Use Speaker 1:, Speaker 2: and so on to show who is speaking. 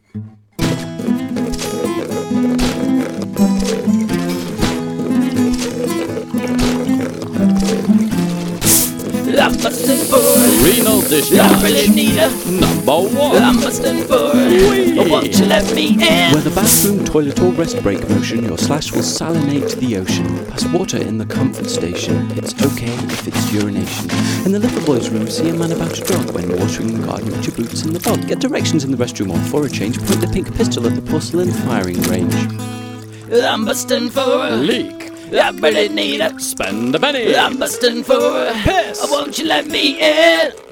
Speaker 1: I'm busting for
Speaker 2: renal discharge.
Speaker 1: I really need a
Speaker 2: Number one.
Speaker 1: I'm busting for won't you let me in?
Speaker 3: Whether bathroom, toilet or rest break motion, your slash will salinate the ocean. Pass water in the comfort station. It's okay if it's urination. In the little boy's room, see a man about to drug. When watering the garden, put your boots in the bog. Get directions in the restroom or for a change, point the pink pistol at the porcelain firing range.
Speaker 1: I'm busting for
Speaker 2: Leak.
Speaker 1: I really need a
Speaker 2: Spend a penny.
Speaker 1: I'm busting for
Speaker 2: Piss.
Speaker 1: won't you let me in?